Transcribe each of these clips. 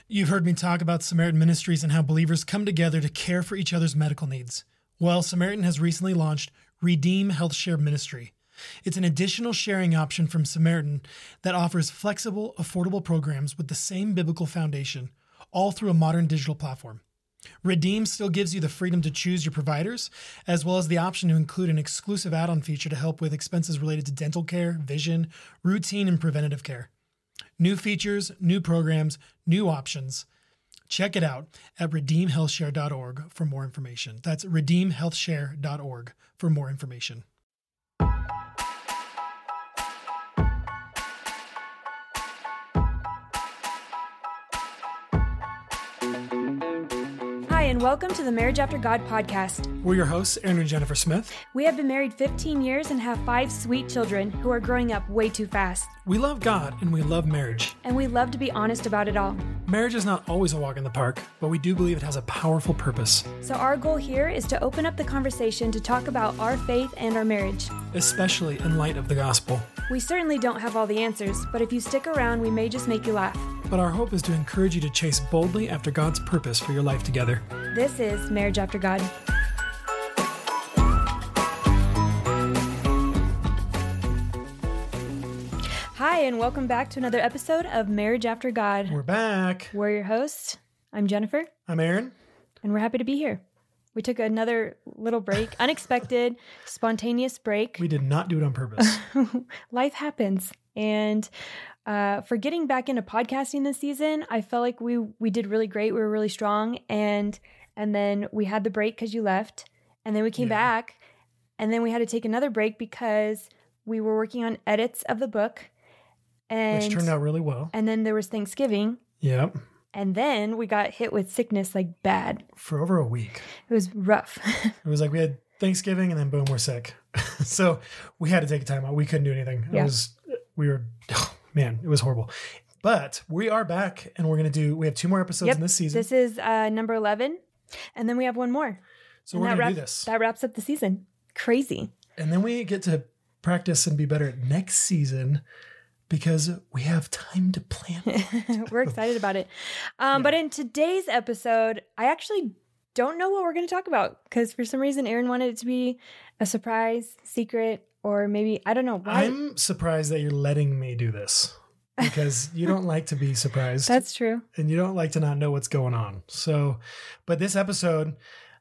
You've heard me talk about Samaritan Ministries and how believers come together to care for each other's medical needs. Well, Samaritan has recently launched Redeem Health Share Ministry. It's an additional sharing option from Samaritan that offers flexible, affordable programs with the same biblical foundation, all through a modern digital platform. Redeem still gives you the freedom to choose your providers, as well as the option to include an exclusive add-on feature to help with expenses related to dental care, vision, routine, and preventative care. New features, new programs, new options. Check it out at redeemhealthshare.org for more information. That's redeemhealthshare.org for more information. Hi, and welcome to the Marriage After God podcast. We're your hosts, Aaron and Jennifer Smith. We have been married 15 years and have 5 sweet children who are growing up way too fast. We love God and we love marriage. And we love to be honest about it all. Marriage is not always a walk in the park, but we do believe it has a powerful purpose. So our goal here is to open up the conversation to talk about our faith and our marriage. Especially in light of the gospel. We certainly don't have all the answers, but if you stick around, we may just make you laugh. But our hope is to encourage you to chase boldly after God's purpose for your life together. This is Marriage After God. Hi, and welcome back to another episode of Marriage After God. We're back. We're your hosts. I'm Jennifer. I'm Aaron. And we're happy to be here. We took another little break, unexpected, spontaneous break. We did not do it on purpose. Life happens. And for getting back into podcasting this season, I felt like we did really great. We were really strong. And then we had the break because you left. And then we came back. And then we had to take another break because we were working on edits of the book. Which turned out really well. And then there was Thanksgiving. Yep. And then we got hit with sickness like bad. For over a week. It was rough. It was like we had Thanksgiving and then boom, we're sick. So we had to take a time out. We couldn't do anything. Yeah. It was horrible. But we are back and we have 2 more episodes in this season. This is number 11. And then we have one more. So we're going to do this. That wraps up the season. Crazy. And then we get to practice and be better at next season because we have time to plan. We're excited about it. But in today's episode, I actually don't know what we're going to talk about because for some reason, Aaron wanted it to be a surprise, secret, or maybe, I don't know. Why? I'm surprised that you're letting me do this because you don't like to be surprised. That's true. And you don't like to not know what's going on. So, but this episode,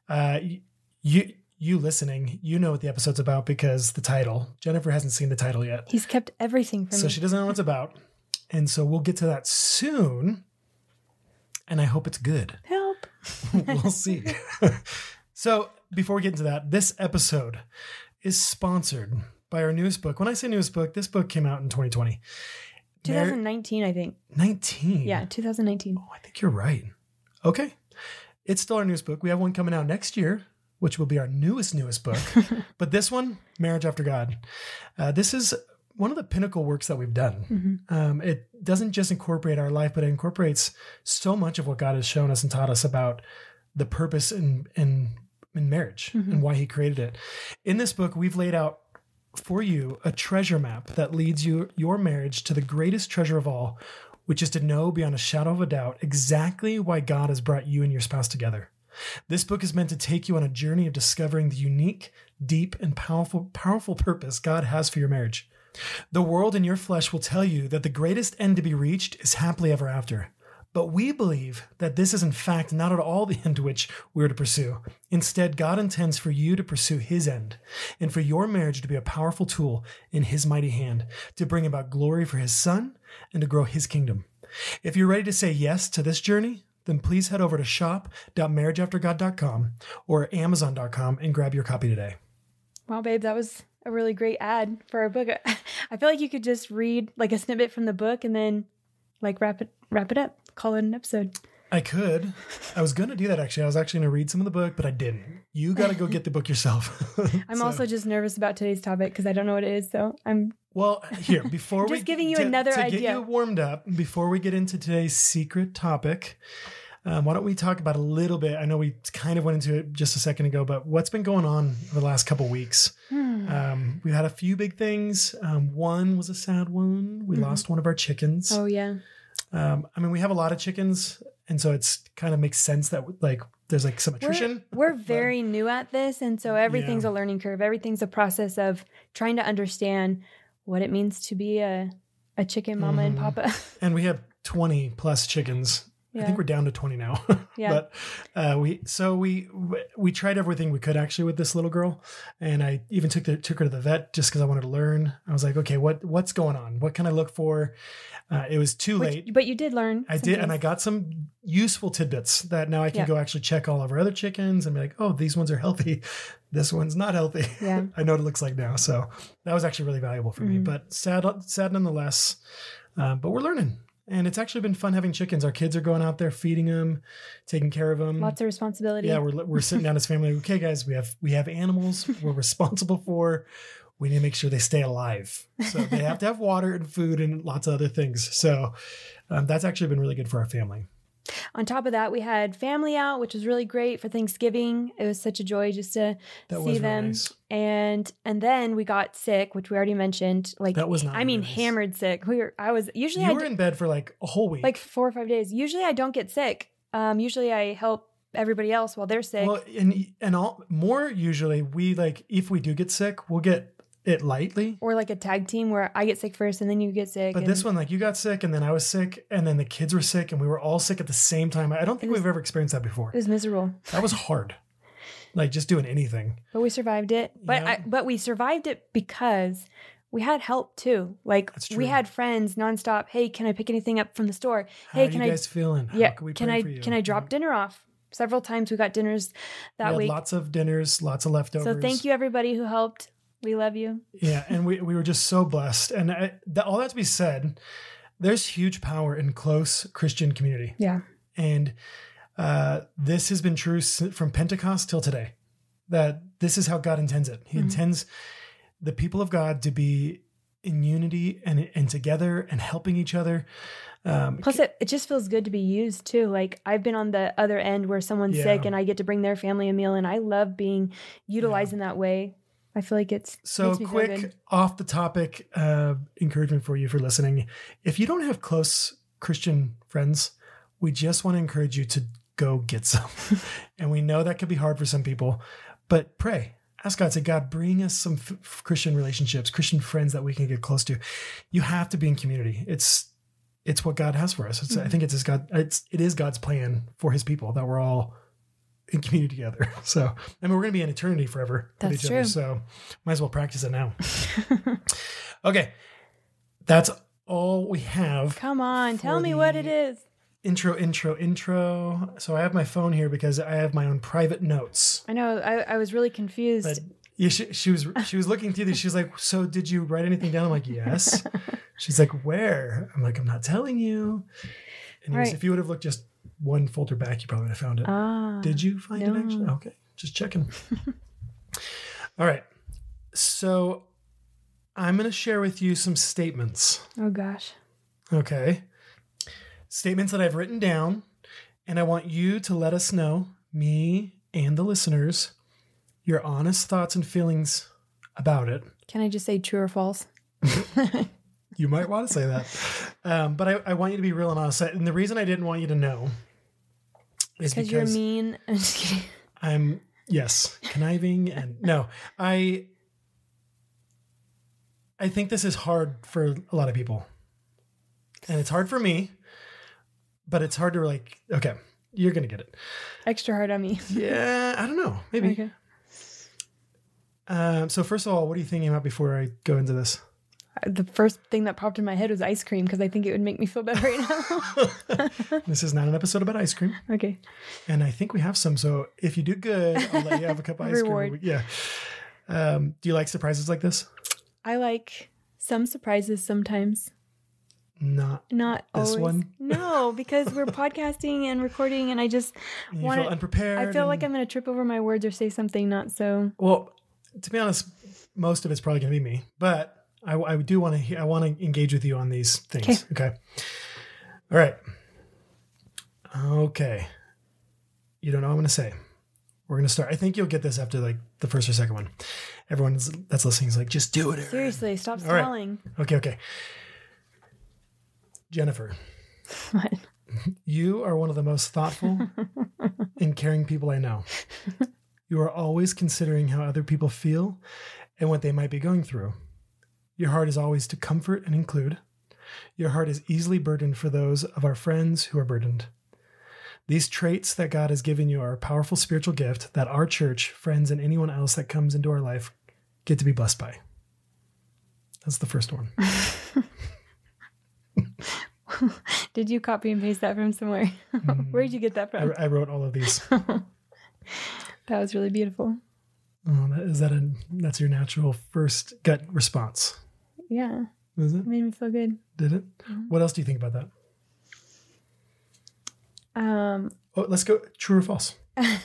you listening, you know what the episode's about because the title. Jennifer hasn't seen the title yet. He's kept everything from me. So she doesn't know what it's about. And so we'll get to that soon. And I hope it's good. Help. We'll see. So before we get into that, this episode is sponsored by our newest book. When I say newest book, this book came out in 2020. 2019, I think. 19? Yeah, 2019. Oh, I think you're right. Okay. It's still our newest book. We have one coming out next year, which will be our newest book. But this one, Marriage After God, this is one of the pinnacle works that we've done. Mm-hmm. It doesn't just incorporate our life, but it incorporates so much of what God has shown us and taught us about the purpose in marriage and why he created it. In this book, we've laid out for you a treasure map that leads your marriage to the greatest treasure of all, which is to know beyond a shadow of a doubt exactly why God has brought you and your spouse together. This book is meant to take you on a journey of discovering the unique, deep, and powerful purpose God has for your marriage. The world and your flesh will tell you that the greatest end to be reached is happily ever after. But we believe that this is in fact not at all the end which we are to pursue. Instead, God intends for you to pursue his end and for your marriage to be a powerful tool in his mighty hand to bring about glory for his son and to grow his kingdom. If you're ready to say yes to this journey, then please head over to shop.marriageaftergod.com or amazon.com and grab your copy today. Wow, babe, that was a really great ad for our book. I feel like you could just read like a snippet from the book and then like wrap it up, call it an episode. I could. I was going to do that actually. I was actually going to read some of the book, but I didn't. You got to go get the book yourself. I'm also just nervous about today's topic because I don't know what it is. So I'm here before just giving you another idea to get you warmed up before we get into today's secret topic. Why don't we talk about a little bit? I know we kind of went into it just a second ago, but what's been going on over the last couple of weeks? We've had a few big things. One was a sad one. We lost one of our chickens. Oh, yeah. We have a lot of chickens And so it's kind of makes sense that like there's like some attrition. We're very new at this. And so everything's a learning curve. Everything's a process of trying to understand what it means to be a chicken mama and papa. And we have 20 plus chickens. I think we're down to 20 now. Yeah. But we tried everything we could actually with this little girl. And I even took her to the vet just because I wanted to learn. I was like, okay, what's going on? What can I look for? It was too late. But you did learn. I did. And I got some useful tidbits that now I can go actually check all of our other chickens and be like, oh, these ones are healthy. This one's not healthy. Yeah. I know what it looks like now. So that was actually really valuable for me, but sad nonetheless. But we're learning. And it's actually been fun having chickens. Our kids are going out there feeding them, taking care of them. Lots of responsibility. Yeah, we're sitting down as family. Okay, guys, we have animals we're responsible for. We need to make sure they stay alive. So they have to have water and food and lots of other things. So that's actually been really good for our family. On top of that, we had family out, which was really great for Thanksgiving. It was such a joy just to see them. Nice. And then we got sick, which we already mentioned. Like that was not. Nice. Hammered sick. You were in bed for like a whole week, like 4 or 5 days. Usually, I don't get sick. Usually, I help everybody else while they're sick. Well, more usually, we like if we do get sick, we'll get it lightly, or like a tag team where I get sick first and then you get sick. But this one, like you got sick and then I was sick and then the kids were sick and we were all sick at the same time. I don't think we've ever experienced that before. It was miserable. That was hard. Like just doing anything. But we survived it. But we survived it because we had help too. Like we had friends nonstop. Hey, can I pick anything up from the store? Hey, can you guys feeling? Yeah. Can I drop dinner off? Several times we got dinners that week. Lots of dinners, lots of leftovers. So thank you everybody who helped. We love you. Yeah, and we were just so blessed. And all that to be said, there's huge power in close Christian community. Yeah. And this has been true from Pentecost till today, that this is how God intends it. He intends the people of God to be in unity and together and helping each other. Plus, it just feels good to be used too. Like I've been on the other end where someone's sick and I get to bring their family a meal, and I love being utilized in that way. I feel like it's so quick off the topic encouragement for you for listening. If you don't have close Christian friends, we just want to encourage you to go get some. And we know that could be hard for some people, but pray. Ask God, say, God, bring us some Christian relationships, Christian friends that we can get close to. You have to be in community. It's what God has for us. I think it is God's plan for his people that we're all in community together. So, I mean, we're going to be in eternity forever with each other. So might as well practice it now. Okay. That's all we have. Come on. Tell me what it is. Intro. So I have my phone here because I have my own private notes. I know. I was really confused. But yeah, she was looking through these. She's like, so did you write anything down? I'm like, yes. She's like, where? I'm like, I'm not telling you. And if you would have looked just one folder back, you probably would have found it. Did you find it actually? Okay. Just checking. All right. So I'm going to share with you some statements. Oh gosh. Okay. Statements that I've written down, and I want you to let us know, me and the listeners, your honest thoughts and feelings about it. Can I just say true or false? You might want to say that. But I want you to be real and honest. And the reason I didn't want you to know is because you're mean. I'm just kidding. I'm, yes, conniving. And no, I think this is hard for a lot of people. And it's hard for me, but it's hard to like, okay, you're going to get it. Extra hard on me. Yeah, I don't know. Maybe. Okay. So first of all, what are you thinking about before I go into this? The first thing that popped in my head was ice cream because I think it would make me feel better right now. This is not an episode about ice cream. Okay. And I think we have some. So if you do good, I'll let you have a cup of ice Reward. cream. Yeah. Do you like surprises like this? I like some surprises sometimes. Not this always. One? No, because we're podcasting and recording and I just want to feel unprepared. I feel like I'm going to trip over my words or say something not so. Well, to be honest, most of it's probably going to be me, but I do want to. I want to engage with you on these things. Okay. All right. Okay. You don't know what I'm going to say. We're going to start. I think you'll get this after like the first or second one. Everyone that's listening is like, just do it, Aaron. Seriously, stop stalling. Right. Okay. Jennifer. What? You are one of the most thoughtful and caring people I know. You are always considering how other people feel and what they might be going through. Your heart is always to comfort and include. Your heart is easily burdened for those of our friends who are burdened. These traits that God has given you are a powerful spiritual gift that our church, friends, and anyone else that comes into our life get to be blessed by. That's the first one. Did you copy and paste that from somewhere? Where did you get that from? I wrote all of these. That was really beautiful. Oh, that's your natural first gut response? Yeah. Is it? It made me feel good. Did it? Mm-hmm. What else do you think about that? Let's go true or false.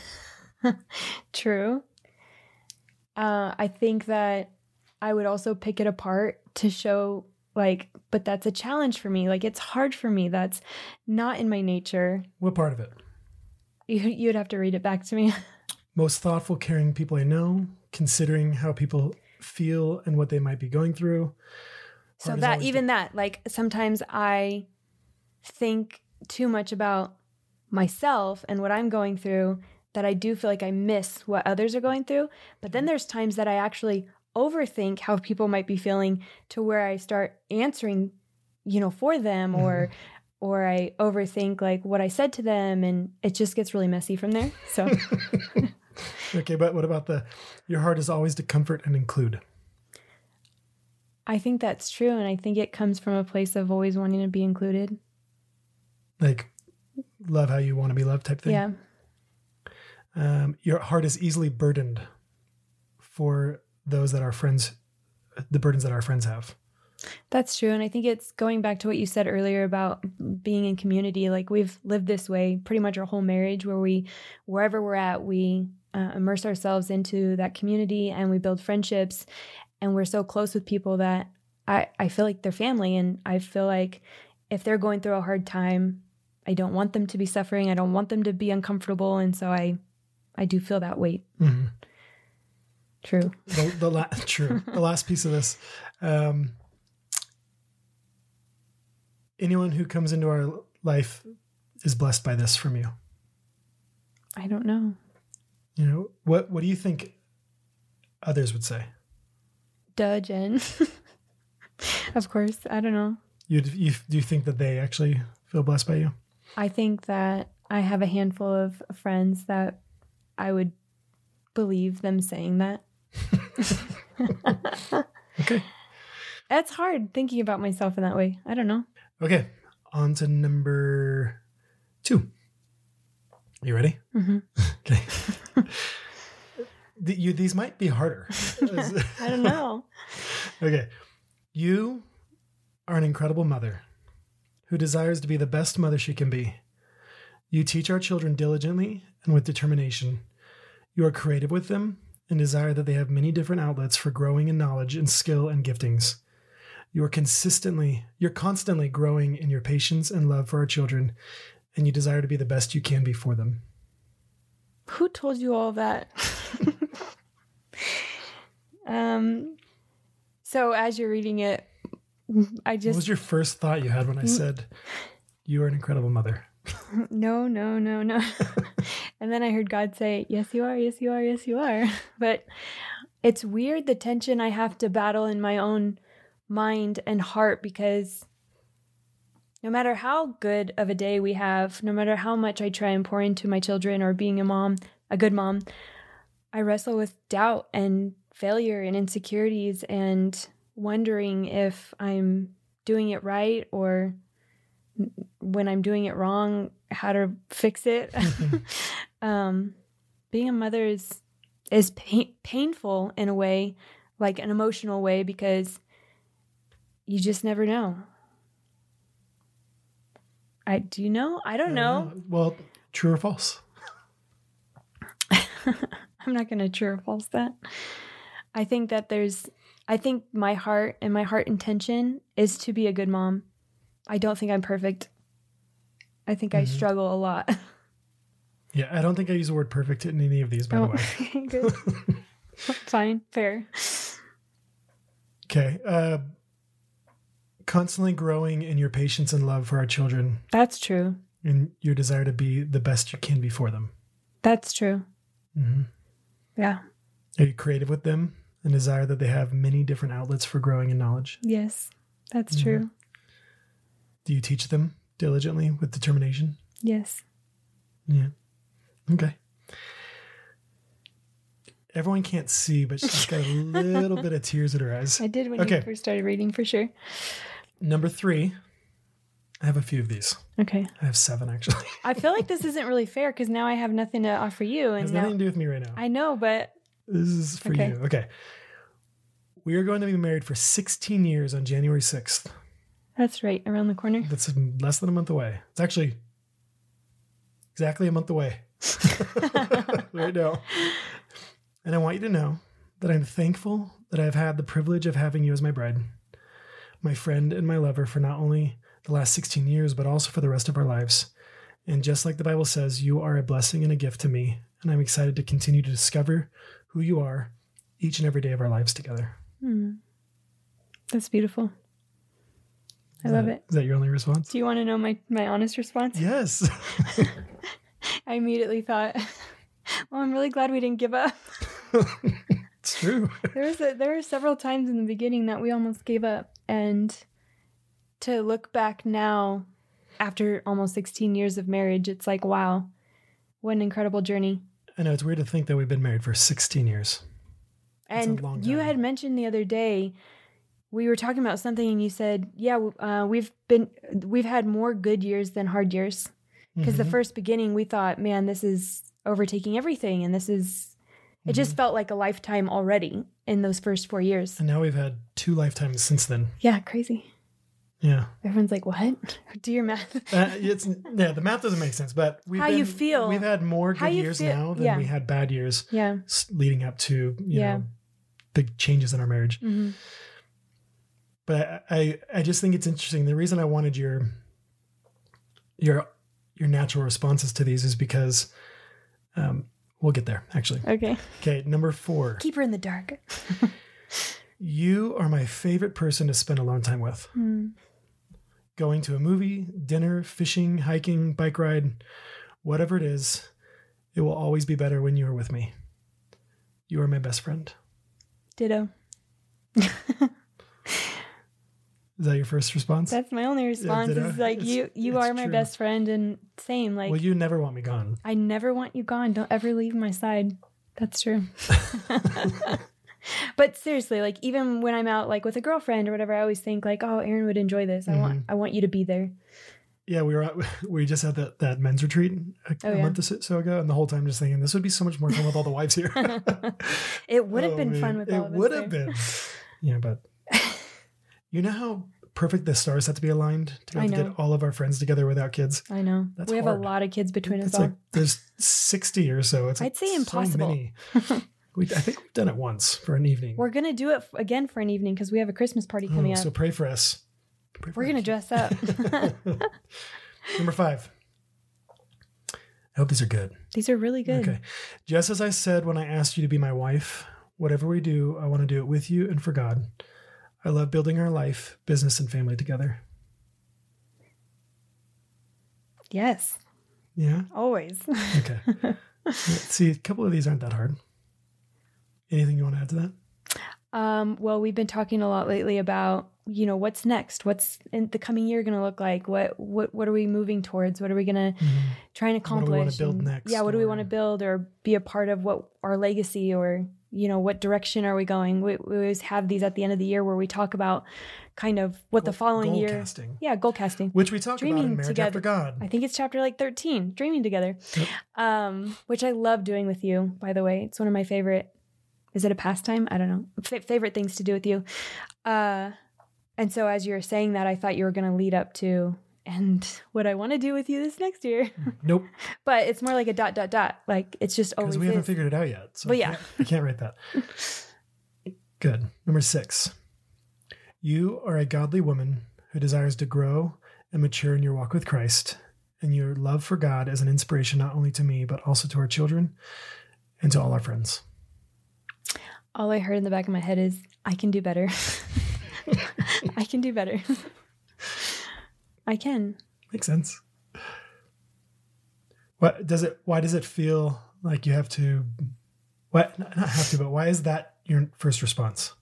True. I think that I would also pick it apart to show but that's a challenge for me. It's hard for me. That's not in my nature. What part of it? You'd have to read it back to me. Most thoughtful, caring people I know, considering how people feel and what they might be going through. So sometimes I think too much about myself and what I'm going through that I do feel like I miss what others are going through. But then there's times that I actually overthink how people might be feeling to where I start answering, for them, or I overthink what I said to them, and it just gets really messy from there. So, okay, but what about your heart is always to comfort and include? I think that's true, and I think it comes from a place of always wanting to be included. Love how you want to be loved type thing? Yeah. Your heart is easily burdened for those that our friends, the burdens that our friends have. That's true. And I think it's going back to what you said earlier about being in community. We've lived this way pretty much our whole marriage, where wherever we're at, we immerse ourselves into that community and we build friendships, and we're so close with people that I feel like they're family. And I feel like if they're going through a hard time, I don't want them to be suffering. I don't want them to be uncomfortable. And so I do feel that weight. Mm-hmm. True. True. The last piece of this, anyone who comes into our life is blessed by this from you. I don't know. What do you think others would say? Duh, Jen. Of course. I don't know. Do you think that they actually feel blessed by you? I think that I have a handful of friends that I would believe them saying that. Okay. It's hard thinking about myself in that way. I don't know. Okay. On to number 2. You ready? Mm-hmm. Okay. These might be harder. I don't know. Okay. You are an incredible mother who desires to be the best mother she can be. You teach our children diligently and with determination. You are creative with them and desire that they have many different outlets for growing in knowledge and skill and giftings. You're constantly growing in your patience and love for our children, and you desire to be the best you can be for them. Who told you all that? So as you're reading it, what was your first thought you had when I said, you are an incredible mother? No. And then I heard God say, yes, you are, yes, you are, yes, you are. But it's weird, the tension I have to battle in my own mind and heart, because no matter how good of a day we have, no matter how much I try and pour into my children or being a good mom, I wrestle with doubt and failure and insecurities and wondering if I'm doing it right, or when I'm doing it wrong, how to fix it. Being a mother is painful in a way, like an emotional way, because you just never know. Do you know? I don't know. Well, true or false? I'm not going to true or false that. I think my heart and my heart intention is to be a good mom. I don't think I'm perfect. I think I struggle a lot. Yeah, I don't think I use the word perfect in any of these, by the way. Good. Fine. Fair. Okay. Constantly growing in your patience and love for our children. That's true. and your desire to be the best you can be for them. That's true. Mm-hmm. Yeah. Are you creative with them and desire that they have many different outlets for growing in knowledge? Yes, that's true. Do you teach them diligently with determination? Yes. Yeah. Okay. Everyone can't see, but she's got a little bit of tears in her eyes. I did when you first started reading, for sure. Number 3. I have a few of these. Okay. I have 7, actually. I feel like this isn't really fair because now I have nothing to offer you. It has nothing to do with me right now. I know, but... This is for you. Okay. We are going to be married for 16 years on January 6th. That's right. Around the corner. That's less than a month away. It's actually exactly a month away right now. And I want you to know that I'm thankful that I've had the privilege of having you as my bride, my friend and my lover for not only the last 16 years, but also for the rest of our lives. And just like the Bible says, you are a blessing and a gift to me. And I'm excited to continue to discover who you are each and every day of our lives together. That's beautiful. I love it. Is that your only response? Do you want to know my honest response? Yes. I immediately thought, well, I'm really glad we didn't give up. It's true. There were several times in the beginning that we almost gave up. And to look back now, after almost 16 years of marriage, it's like, wow, what an incredible journey. I know, it's weird to think that we've been married for 16 years. And you had mentioned the other day, we were talking about something and you said, yeah, we've had more good years than hard years. Because the first beginning we thought, man, this is overtaking everything. And it just felt like a lifetime already in those first 4 years. And now we've had 2 lifetimes since then. Yeah, crazy. Yeah. Everyone's like, what? Do your math. The math doesn't make sense, but you feel? We've had more good years now than we had bad years leading up to, you know, big changes in our marriage. Mm-hmm. But I just think it's interesting. The reason I wanted your natural responses to these is because we'll get there, actually. Okay, number 4. Keep her in the dark. You are my favorite person to spend alone time with. Going to a movie, dinner, fishing, hiking, bike ride, whatever it is, it will always be better when you are with me. You are my best friend. Ditto. Is that your first response? That's my only response. Is like, you are my best friend, and same. Like, well, you never want me gone. I never want you gone. Don't ever leave my side. That's true. But seriously, like, even when I'm out, like, with a girlfriend or whatever, I always think like, oh, Aaron would enjoy this. I want you to be there. Yeah, we just had that men's retreat a month or so ago, and the whole time just thinking this would be so much more fun with all the wives here. It would have been fun with all of us. It would have been. Yeah, but you know how perfect the stars have to be aligned to get all of our friends together without kids? I know. We have a lot of kids between us all. Like, there's 60 or so. I'd say impossible. So many. I think we've done it once for an evening. We're going to do it again for an evening because we have a Christmas party coming up. So pray for us. We're going to dress up. Number 5. I hope these are good. These are really good. Okay. Just as I said when I asked you to be my wife, whatever we do, I want to do it with you and for God. I love building our life, business, and family together. Yes. Yeah? Always. Okay. See, a couple of these aren't that hard. Anything you want to add to that? Well, we've been talking a lot lately about, you know, what's next? What's in the coming year going to look like? What are we moving towards? What are we going to try and accomplish? What do we want to build next? Yeah, what do we want to build or be a part of? What our legacy, or, you know, what direction are we going? We always have these at the end of the year where we talk about kind of what the following year. Goal casting. Yeah, goal casting. Which we talk about in Marriage together. After God. I think it's chapter like 13, Dreaming Together. Yep. Which I love doing with you, by the way. It's one of my favorite. Is it a pastime? I don't know. Favorite things to do with you. And so as you were saying that, I thought you were going to lead up to, and what I want to do with you this next year. Nope. But it's more like a ... Like, it's just always because we haven't figured it out yet. So but I can't write that. Good. Number 6. You are a godly woman who desires to grow and mature in your walk with Christ, and your love for God is an inspiration not only to me, but also to our children and to all our friends. All I heard in the back of my head is, I can do better. I can do better. I can. Makes sense. Why does it feel like you have to, what, not have to, but why is that your first response?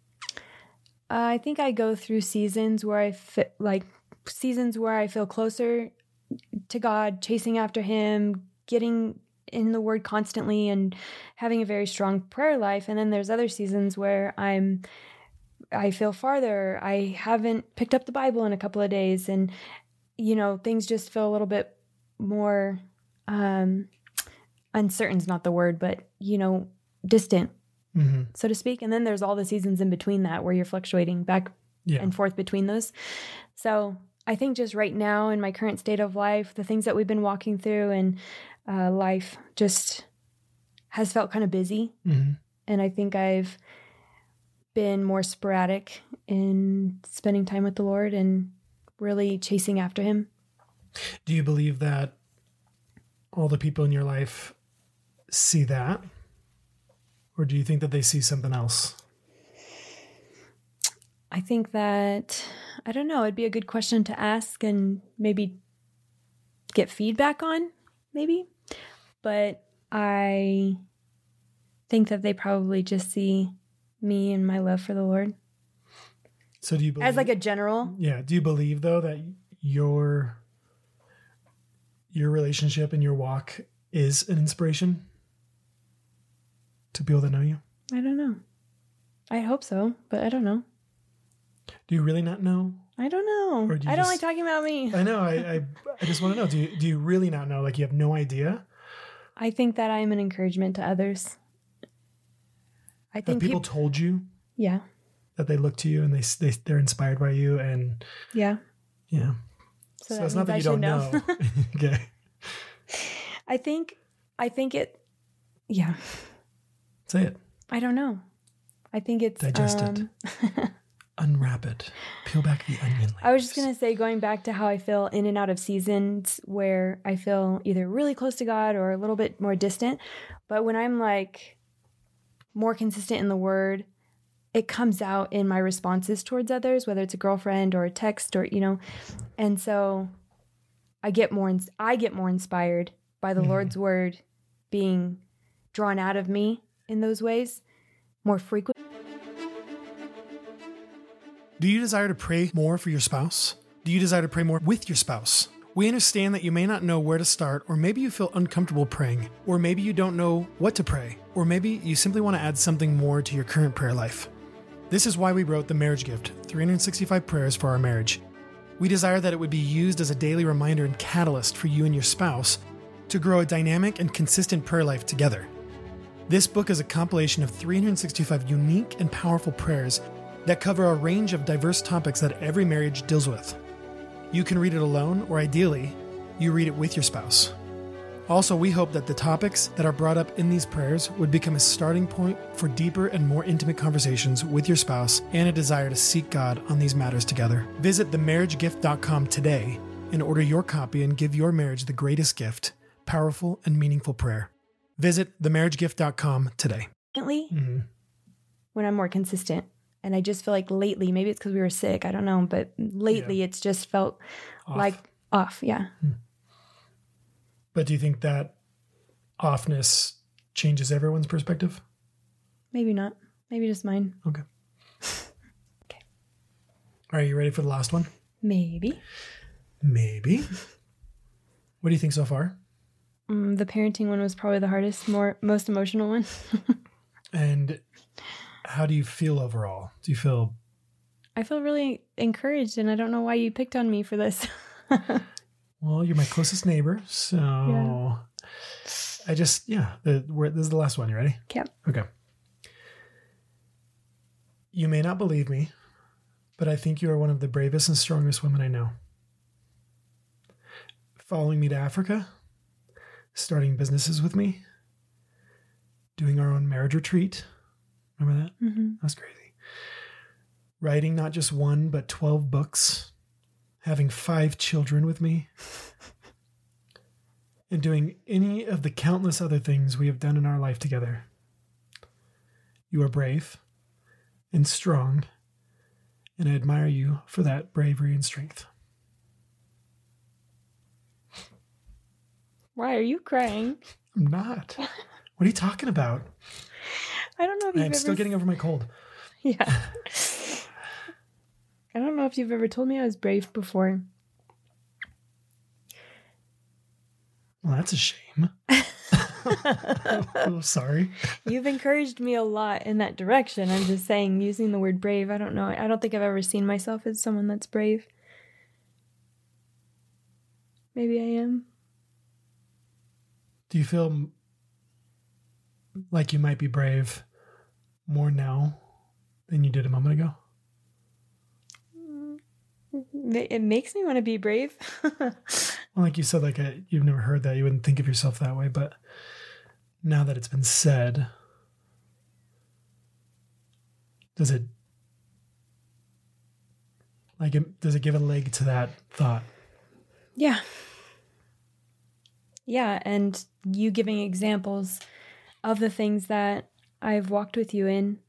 I think I go through seasons where I feel closer to God, chasing after Him, getting in the Word constantly, and having a very strong prayer life. And then there's other seasons where I feel farther. I haven't picked up the Bible in a couple of days, and things just feel a little bit more uncertain's not the word, but distant. Mm-hmm. So to speak. And then there's all the seasons in between that where you're fluctuating back and forth between those. So I think just right now in my current state of life, the things that we've been walking through and life just has felt kind of busy. Mm-hmm. And I think I've been more sporadic in spending time with the Lord and really chasing after Him. Do you believe that all the people in your life see that? Or do you think that they see something else? I think that, I don't know, it'd be a good question to ask and maybe get feedback on, maybe. But I think that they probably just see me and my love for the Lord. So do you believe, as like a general? Yeah. Do you believe though that your relationship and your walk is an inspiration to people that know you? I don't know. I hope so, but I don't know. Do you really not know? I don't know. I don't like talking about me. I know. I just want to know. Do you really not know? Like you have no idea? I think that I am an encouragement to others. I think people told you? Yeah. That they look to you and they're inspired by you and yeah. So it's not that you don't know. Okay. I think it. Yeah. Say it. I don't know. I think it's digest it. Unwrap it. Peel back the onion layers. I was just going to say, going back to how I feel in and out of seasons where I feel either really close to God or a little bit more distant. But when I'm like more consistent in the Word, it comes out in my responses towards others, whether it's a girlfriend or a text or, and so I get more inspired by the Lord's Word being drawn out of me in those ways more frequently. Do you desire to pray more for your spouse? Do you desire to pray more with your spouse? We understand that you may not know where to start, or maybe you feel uncomfortable praying, or maybe you don't know what to pray, or maybe you simply want to add something more to your current prayer life. This is why we wrote The Marriage Gift, 365 Prayers for Our Marriage. We desire that it would be used as a daily reminder and catalyst for you and your spouse to grow a dynamic and consistent prayer life together. This book is a compilation of 365 unique and powerful prayers that cover a range of diverse topics that every marriage deals with. You can read it alone, or ideally, you read it with your spouse. Also, we hope that the topics that are brought up in these prayers would become a starting point for deeper and more intimate conversations with your spouse and a desire to seek God on these matters together. Visit themarriagegift.com today and order your copy and give your marriage the greatest gift, powerful and meaningful prayer. Visit themarriagegift.com today. When I'm more consistent. And I just feel like lately, maybe it's because we were sick, I don't know, but lately it's just felt off. Yeah. But do you think that offness changes everyone's perspective? Maybe not. Maybe just mine. Okay. Are you ready for the last one? Maybe. What do you think so far? The parenting one was probably the hardest, most emotional one. And how do you feel overall? Do you feel... I feel really encouraged, and I don't know why you picked on me for this. Well, you're my closest neighbor, so I just, this is the last one. You ready? Yeah. Okay. You may not believe me, but I think you are one of the bravest and strongest women I know. Following me to Africa, starting businesses with me, doing our own marriage retreat. Remember that? Mm-hmm. That's crazy. Writing not just 1, but 12 books, having 5 children with me, and doing any of the countless other things we have done in our life together. You are brave and strong, and I admire you for that bravery and strength. Why are you crying? I'm not. What are you talking about? I don't know if you've I'm still getting over my cold. Yeah. I don't know if you've ever told me I was brave before. Well, that's a shame. Oh, sorry. You've encouraged me a lot in that direction. I'm just saying, using the word brave, I don't know. I don't think I've ever seen myself as someone that's brave. Maybe I am. Do you feel like you might be brave more now than you did a moment ago? It makes me want to be brave. Well, like you said, like you've never heard that. You wouldn't think of yourself that way. But now that it's been said, does it give a leg to that thought? Yeah. Yeah, and you giving examples of the things that I've walked with you in.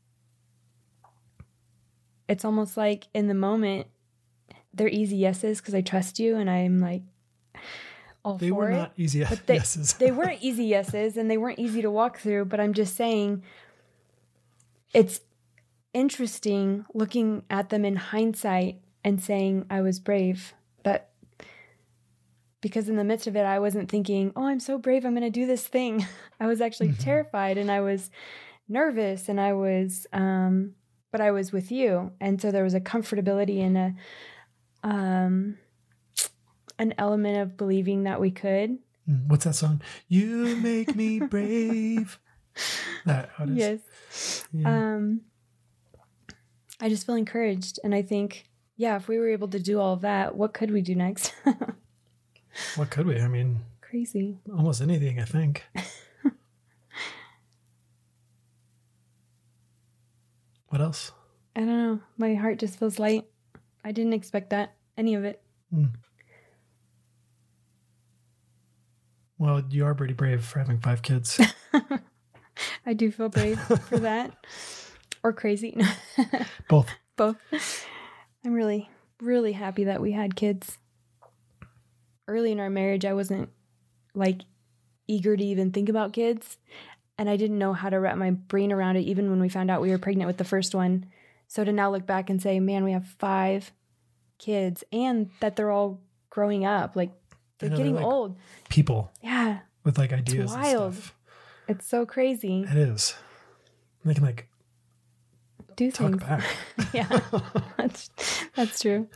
It's almost like in the moment, they're easy yeses because I trust you and I'm like all they for were it. not easy But yeses. They weren't easy yeses and they weren't easy to walk through, but I'm just saying it's interesting looking at them in hindsight and saying I was brave. Because in the midst of it, I wasn't thinking, oh, I'm so brave, I'm going to do this thing. I was actually terrified and I was nervous and I was, but I was with you. And so there was a comfortability and an element of believing that we could. What's that song? You make me brave. That how it is. Yes. Yeah. I just feel encouraged. And I think, yeah, if we were able to do all of that, what could we do next? What could we? I mean, crazy. Almost anything, I think. What else? I don't know. My heart just feels light. I didn't expect that, any of it. Well, you are pretty brave for having 5 kids. I do feel brave for that. Or crazy. Both. I'm really, really happy that we had kids. Early in our marriage, I wasn't like eager to even think about kids. And I didn't know how to wrap my brain around it, even when we found out we were pregnant with the first one. So to now look back and say, man, we have 5 kids and that they're all growing up. Like they're getting like old. People. Yeah. With like ideas It's wild. and stuff. It's so crazy. It is. They can like do talk things. Back. Yeah. That's true.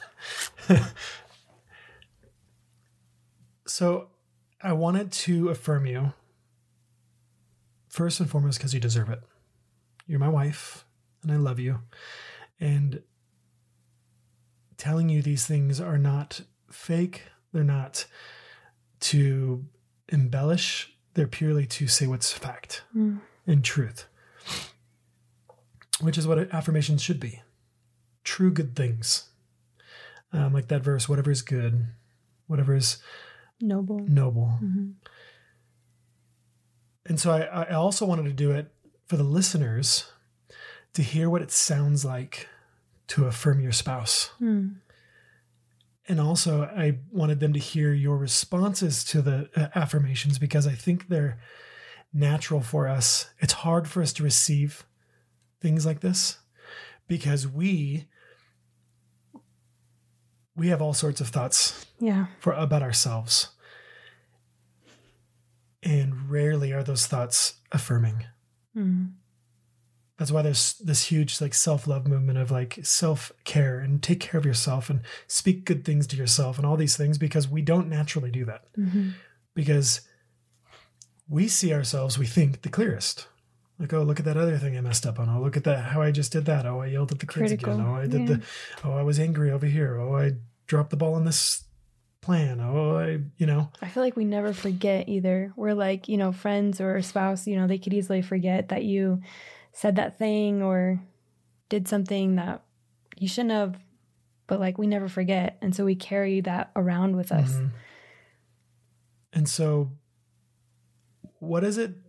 So I wanted to affirm you first and foremost because you deserve it. You're my wife and I love you. And telling you these things are not fake. They're not to embellish. They're purely to say what's fact and truth, which is what affirmations should be. True good things. Like that verse, whatever is good, whatever is noble. Mm-hmm. And so I also wanted to do it for the listeners to hear what it sounds like to affirm your spouse. And also I wanted them to hear your responses to the affirmations because I think they're natural for us. It's hard for us to receive things like this because we have all sorts of thoughts about ourselves. And rarely are those thoughts affirming. That's why there's this huge like self-love movement of like self-care and take care of yourself and speak good things to yourself and all these things because we don't naturally do that. Because we see ourselves, we think, the clearest. Like, oh, look at that other thing I messed up on. Oh, look at that, how I just did that. Oh, I yelled at the kids again. Oh, I did I was angry over here. Oh, I dropped the ball on this plan. Oh, I feel like we never forget either. We're like, friends or a spouse, they could easily forget that you said that thing or did something that you shouldn't have, but like we never forget. And so we carry that around with us. And so what is it?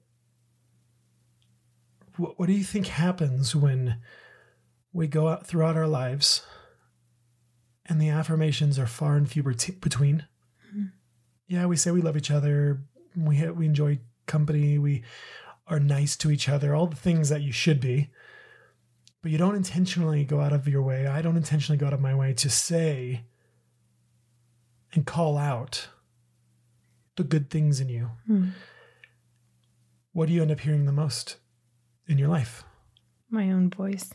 What do you think happens when we go out throughout our lives and the affirmations are far and few between? yeah, we say we love each other. We enjoy company. We are nice to each other, all the things that you should be. But you don't intentionally go out of your way. I don't intentionally go out of my way to say and call out the good things in you. What do you end up hearing the most in your life? My own voice.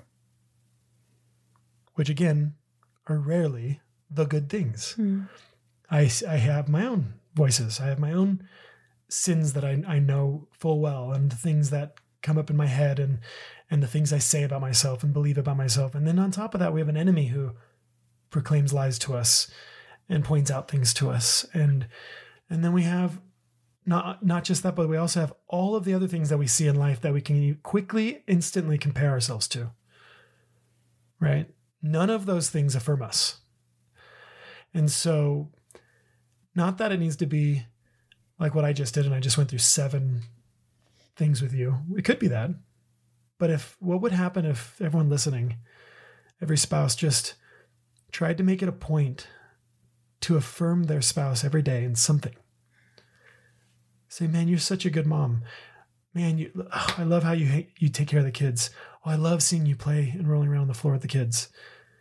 Which again, are rarely the good things. I have my own voices. I have my own sins that I know full well, and the things that come up in my head, and the things I say about myself and believe about myself. And then on top of that, we have an enemy who proclaims lies to us and points out things to us. And then we have not just that, but we also have all of the other things that we see in life that we can quickly, instantly compare ourselves to. Right? None of those things affirm us. And so, not that it needs to be like what I just did, and I just went through 7 things with you. It could be that. But what would happen if everyone listening, every spouse, just tried to make it a point to affirm their spouse every day in something? Say, man, you're such a good mom. Man, I love how you take care of the kids. Oh, I love seeing you play and rolling around on the floor with the kids.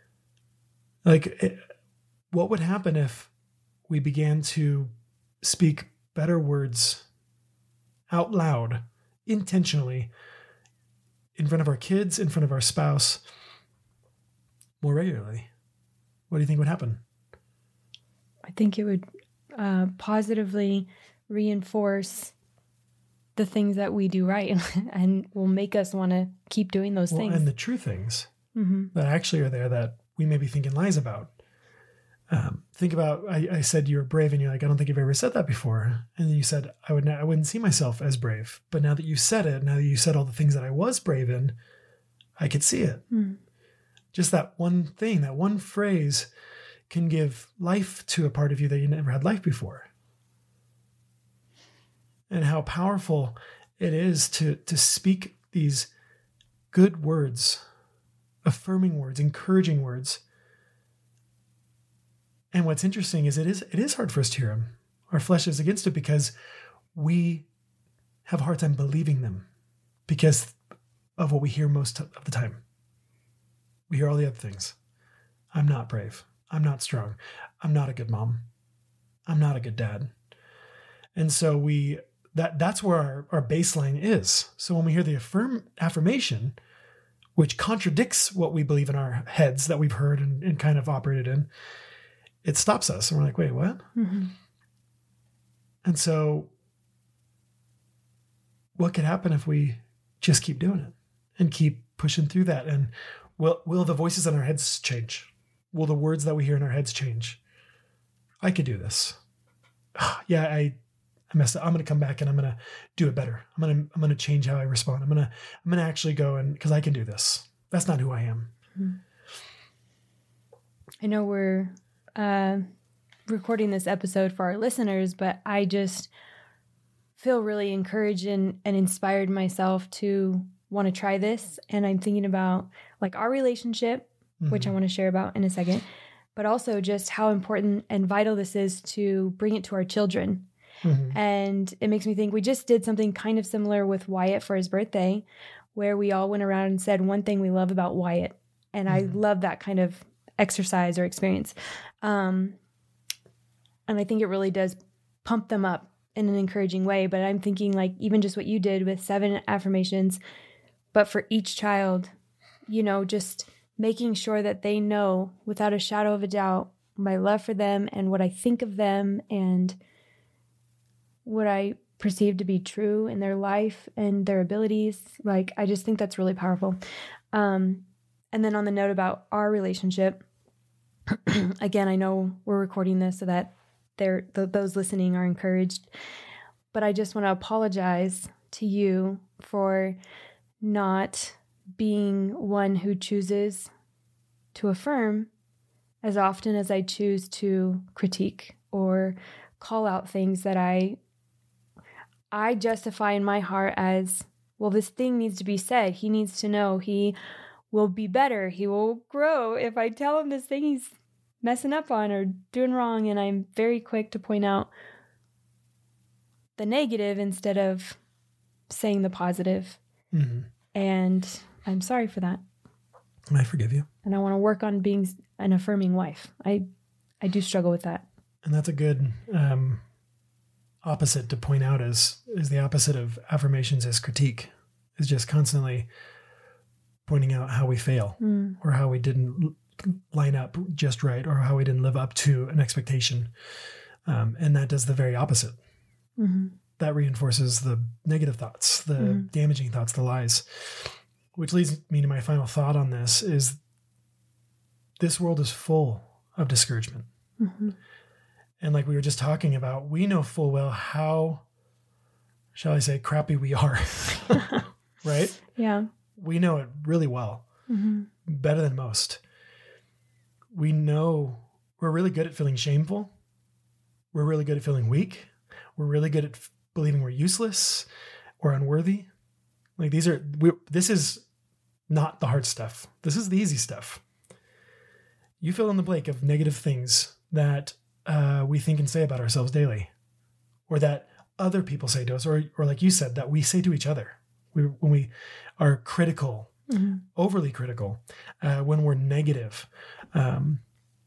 What would happen if we began to speak better words out loud, intentionally, in front of our kids, in front of our spouse, more regularly? What do you think would happen? I think it would positively reinforce the things that we do right and will make us want to keep doing those things. And the true things that actually are there that we may be thinking lies about. Think about, I said you were brave, and you're like, I don't think you've ever said that before. And then you said, I wouldn't see myself as brave. But now that you said it, now that you said all the things that I was brave in, I could see it. Just that one thing, that one phrase can give life to a part of you that you never had life before. And how powerful it is to speak these good words, affirming words, encouraging words. And what's interesting is it is hard for us to hear them. Our flesh is against it because we have a hard time believing them because of what we hear most of the time. We hear all the other things. I'm not brave. I'm not strong. I'm not a good mom. I'm not a good dad. And so that's where our baseline is. So when we hear the affirmation, which contradicts what we believe in our heads that we've heard and kind of operated in, it stops us. And we're like, wait, what? And so what could happen if we just keep doing it and keep pushing through that? And will the voices in our heads change? Will the words that we hear in our heads change? I could do this. Yeah, I messed up. I'm going to come back and I'm going to do it better. I'm going to change how I respond. I'm going to actually go and because I can do this. That's not who I am. I know we're recording this episode for our listeners, but I just feel really encouraged and inspired myself to want to try this. And I'm thinking about like our relationship, which I want to share about in a second, but also just how important and vital this is to bring it to our children. And it makes me think we just did something kind of similar with Wyatt for his birthday, where we all went around and said one thing we love about Wyatt. And I love that kind of exercise or experience. And I think it really does pump them up in an encouraging way. But I'm thinking like even just what you did with 7 affirmations, but for each child, just making sure that they know without a shadow of a doubt my love for them and what I think of them and what I perceive to be true in their life and their abilities. Like, I just think that's really powerful. And then on the note about our relationship, again, I know we're recording this so that those listening are encouraged, but I just want to apologize to you for not being one who chooses to affirm as often as I choose to critique or call out things that I justify in my heart as, well, this thing needs to be said. He needs to know he will be better. He will grow if I tell him this thing he's messing up on or doing wrong. And I'm very quick to point out the negative instead of saying the positive. Mm-hmm. And I'm sorry for that. I forgive you. And I want to work on being an affirming wife. I do struggle with that. And that's a good opposite to point out is the opposite of affirmations is critique, is just constantly pointing out how we fail or how we didn't line up just right or how we didn't live up to an expectation. And that does the very opposite. Mm-hmm. That reinforces the negative thoughts, the damaging thoughts, the lies, which leads me to my final thought on this is this world is full of discouragement. Mm-hmm. And like we were just talking about, we know full well how, shall I say, crappy we are, right? Yeah. We know it really well, better than most. We know we're really good at feeling shameful. We're really good at feeling weak. We're really good at believing we're useless or unworthy. Like this is not the hard stuff. This is the easy stuff. You fill in the blank of negative things that we think and say about ourselves daily, or that other people say to us, or like you said, that we say to each other when we are critical, overly critical, when we're negative. And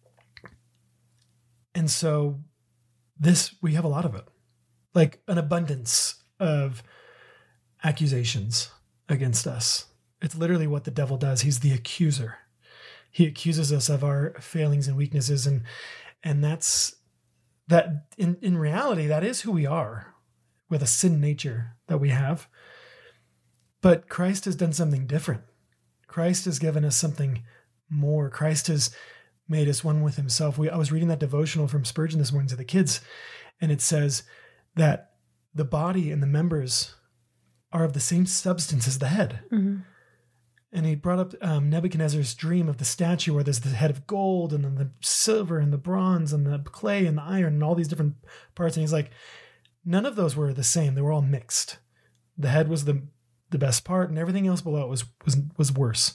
so we have a lot of it, like an abundance of accusations against us. It's literally what the devil does. He's the accuser. He accuses us of our failings and weaknesses. And that's that in reality, that is who we are with a sin nature that we have. But Christ has done something different. Christ has given us something more. Christ has made us one with himself. I was reading that devotional from Spurgeon this morning to the kids, and it says that the body and the members are of the same substance as the head. Mm-hmm. And he brought up Nebuchadnezzar's dream of the statue where there's the head of gold and then the silver and the bronze and the clay and the iron and all these different parts. And he's like, none of those were the same. They were all mixed. The head was the best part and everything else below it was worse.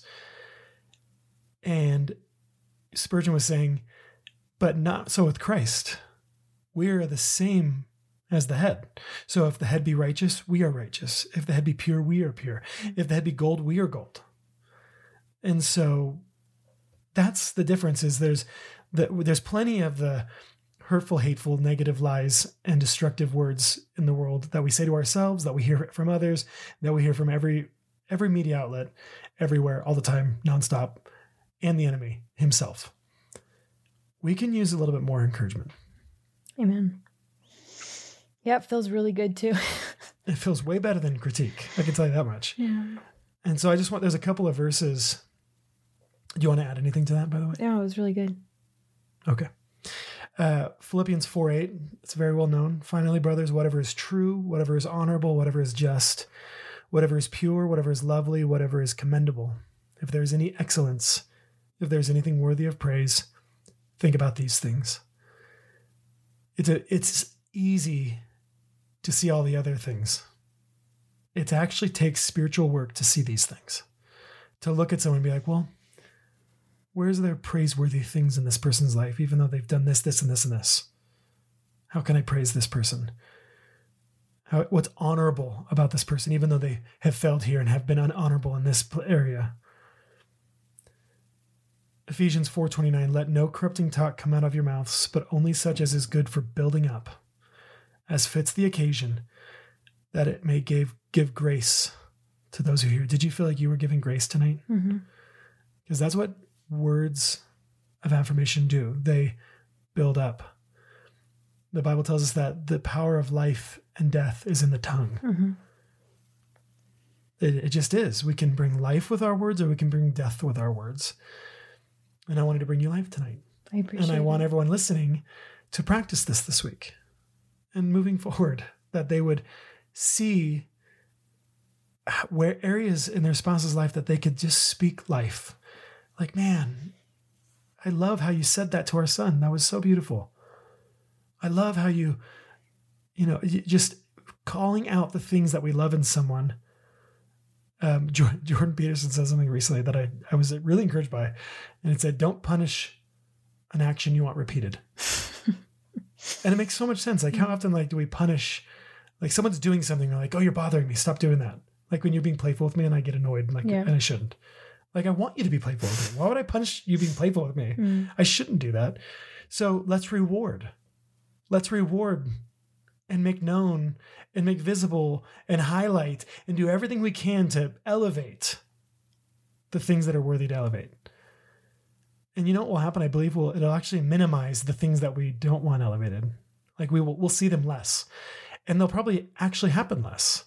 And Spurgeon was saying, but not so with Christ. We are the same as the head. So if the head be righteous, we are righteous. If the head be pure, we are pure. If the head be gold, we are gold. And so that's the difference is there's plenty of the hurtful, hateful, negative lies and destructive words in the world that we say to ourselves, that we hear from others, that we hear from every media outlet, everywhere, all the time, nonstop, and the enemy himself. We can use a little bit more encouragement. Amen. Yeah, it feels really good too. It feels way better than critique. I can tell you that much. Yeah. And so there's a couple of verses. Do you want to add anything to that, by the way? Yeah, it was really good. Okay. Philippians 4:8, it's very well known. Finally, brothers, whatever is true, whatever is honorable, whatever is just, whatever is pure, whatever is lovely, whatever is commendable, if there's any excellence, if there's anything worthy of praise, think about these things. It's easy to see all the other things. It actually takes spiritual work to see these things, to look at someone and be like, well, where's there praiseworthy things in this person's life, even though they've done this, this, and this, and this? How can I praise this person? What's honorable about this person, even though they have failed here and have been unhonorable in this area? Ephesians 4:29, let no corrupting talk come out of your mouths, but only such as is good for building up, as fits the occasion, that it may give grace to those who hear. Did you feel like you were giving grace tonight? Mm-hmm. Because that's what words of affirmation do. They build up. The Bible tells us that the power of life and death is in the tongue. Mm-hmm. It just is. We can bring life with our words, or we can bring death with our words. And I wanted to bring you life tonight. I appreciate it. And I want everyone listening to practice this week and moving forward, that they would see where areas in their spouse's life that they could just speak life. Like, man, I love how you said that to our son. That was so beautiful. I love how you just calling out the things that we love in someone. Jordan Peterson said something recently that I was really encouraged by. And it said, don't punish an action you want repeated. And it makes so much sense. Like, how often do we punish Like someone's doing something, they're like, oh, you're bothering me. Stop doing that. Like when you're being playful with me and I get annoyed, like, and I shouldn't. Like I want you to be playful with me. Why would I punish you being playful with me? I shouldn't do that. So let's reward. Let's reward and make known and make visible and highlight and do everything we can to elevate the things that are worthy to elevate. And you know what will happen? I believe it'll actually minimize the things that we don't want elevated. Like we'll see them less, and they'll probably actually happen less.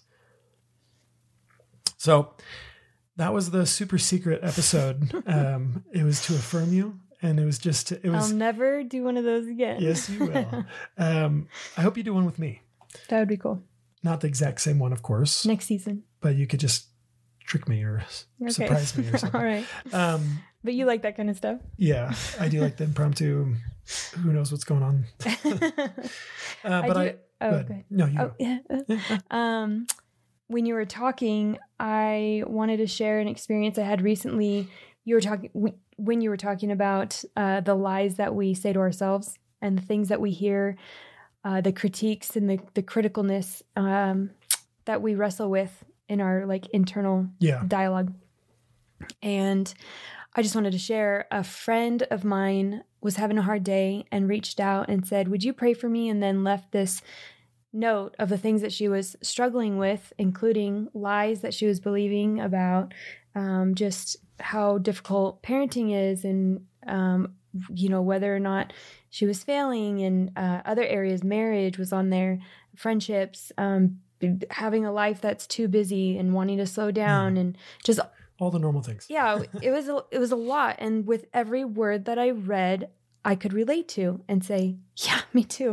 So that was the super secret episode. It was to affirm you, and it was. I'll never do one of those again. Yes, you will. I hope you do one with me. That would be cool. Not the exact same one, of course. Next season. But you could just trick me or surprise me or something. All right. But you like that kind of stuff? Yeah, I do like the impromptu. Who knows what's going on? Good. No, you. When you were talking, I wanted to share an experience I had recently. When you were talking about the lies that we say to ourselves and the things that we hear, the critiques and the criticalness that we wrestle with in our like internal dialogue. And I just wanted to share, a friend of mine was having a hard day and reached out and said, would you pray for me? And then left this note of the things that she was struggling with, including lies that she was believing about just how difficult parenting is and, whether or not she was failing and other areas. Marriage was on there, friendships, having a life that's too busy and wanting to slow down and just all the normal things. Yeah, it was a lot. And with every word that I read, I could relate to and say, yeah, me too.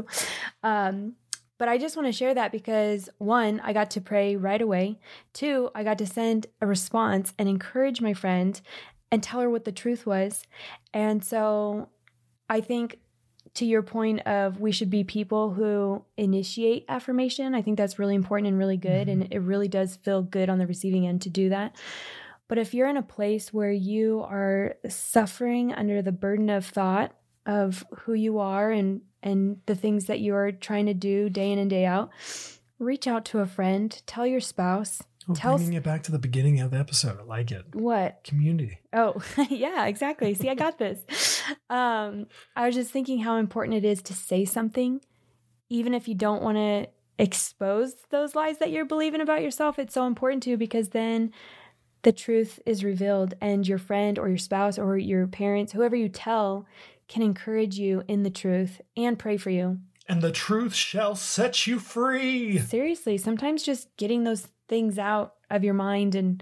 But I just want to share that because 1, I got to pray right away. 2, I got to send a response and encourage my friend and tell her what the truth was. And so I think to your point of we should be people who initiate affirmation, I think that's really important and really good. And it really does feel good on the receiving end to do that. But if you're in a place where you are suffering under the burden of thought of who you are and the things that you're trying to do day in and day out, reach out to a friend, tell your spouse. Bringing it back to the beginning of the episode. I like it. What? Community. Oh, yeah, exactly. See, I got this. I was just thinking how important it is to say something, even if you don't want to expose those lies that you're believing about yourself. It's so important to, because then the truth is revealed and your friend or your spouse or your parents, whoever you tell, can encourage you in the truth and pray for you. And the truth shall set you free. Seriously, sometimes just getting those things out of your mind and,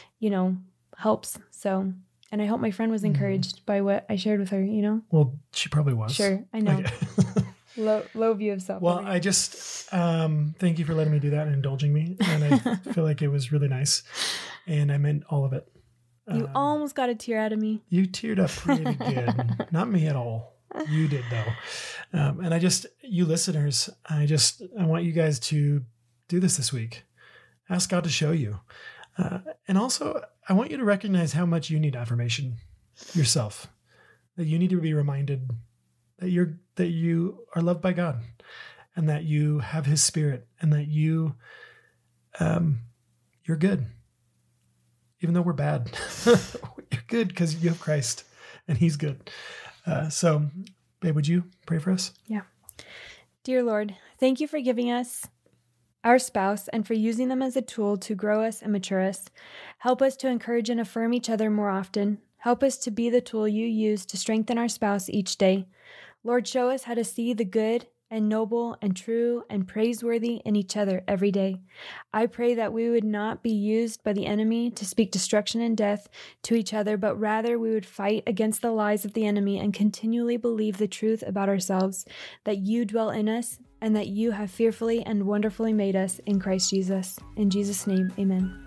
helps. So, and I hope my friend was encouraged by what I shared with her, Well, she probably was. Sure, I know. Okay. low view of self. Well, I just thank you for letting me do that and indulging me. And I feel like it was really nice. And I meant all of it. You almost got a tear out of me. You teared up pretty good. Not me at all. You did, though. And you listeners, I want you guys to do this week. Ask God to show you. And also, I want you to recognize how much you need affirmation yourself. That you need to be reminded that you are loved by God and that you have His Spirit and that you're good. Even though we're bad, you're good because you have Christ and He's good. So, babe, would you pray for us? Yeah. Dear Lord, thank you for giving us our spouse and for using them as a tool to grow us and mature us. Help us to encourage and affirm each other more often. Help us to be the tool you use to strengthen our spouse each day. Lord, show us how to see the good and noble and true and praiseworthy in each other every day. I pray that we would not be used by the enemy to speak destruction and death to each other, but rather we would fight against the lies of the enemy and continually believe the truth about ourselves, that you dwell in us and that you have fearfully and wonderfully made us in Christ Jesus. In Jesus' name, amen.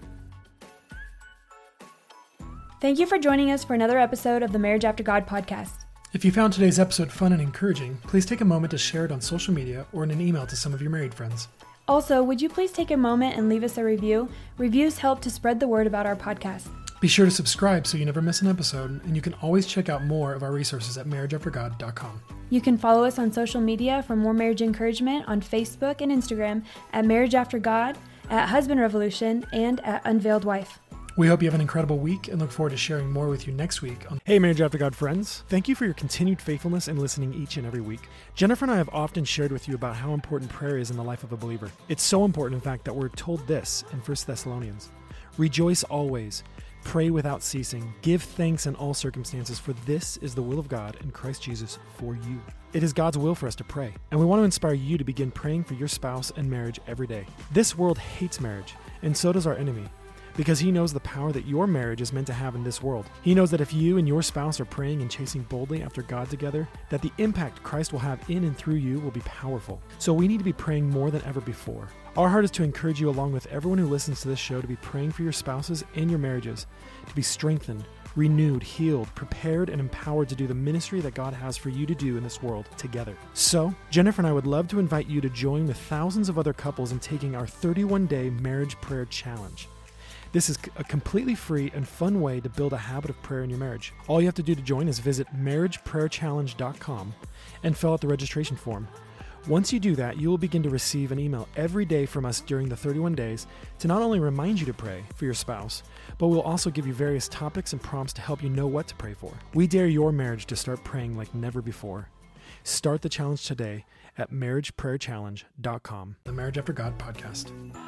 Thank you for joining us for another episode of the Marriage After God podcast. If you found today's episode fun and encouraging, please take a moment to share it on social media or in an email to some of your married friends. Also, would you please take a moment and leave us a review? Reviews help to spread the word about our podcast. Be sure to subscribe so you never miss an episode, and you can always check out more of our resources at marriageaftergod.com. You can follow us on social media for more marriage encouragement on Facebook and Instagram at Marriage After God, at Husband Revolution, and at Unveiled Wife. We hope you have an incredible week and look forward to sharing more with you next week. Hey, Marriage After God friends. Thank you for your continued faithfulness and listening each and every week. Jennifer and I have often shared with you about how important prayer is in the life of a believer. It's so important, in fact, that we're told this in 1 Thessalonians. Rejoice always. Pray without ceasing. Give thanks in all circumstances, for this is the will of God in Christ Jesus for you. It is God's will for us to pray, and we want to inspire you to begin praying for your spouse and marriage every day. This world hates marriage, and so does our enemy, because he knows the power that your marriage is meant to have in this world. He knows that if you and your spouse are praying and chasing boldly after God together, that the impact Christ will have in and through you will be powerful. So we need to be praying more than ever before. Our heart is to encourage you, along with everyone who listens to this show, to be praying for your spouses and your marriages, to be strengthened, renewed, healed, prepared, and empowered to do the ministry that God has for you to do in this world together. So, Jennifer and I would love to invite you to join with thousands of other couples in taking our 31-day marriage prayer challenge. This is a completely free and fun way to build a habit of prayer in your marriage. All you have to do to join is visit marriageprayerchallenge.com and fill out the registration form. Once you do that, you will begin to receive an email every day from us during the 31 days to not only remind you to pray for your spouse, but we'll also give you various topics and prompts to help you know what to pray for. We dare your marriage to start praying like never before. Start the challenge today at marriageprayerchallenge.com. The Marriage After God podcast.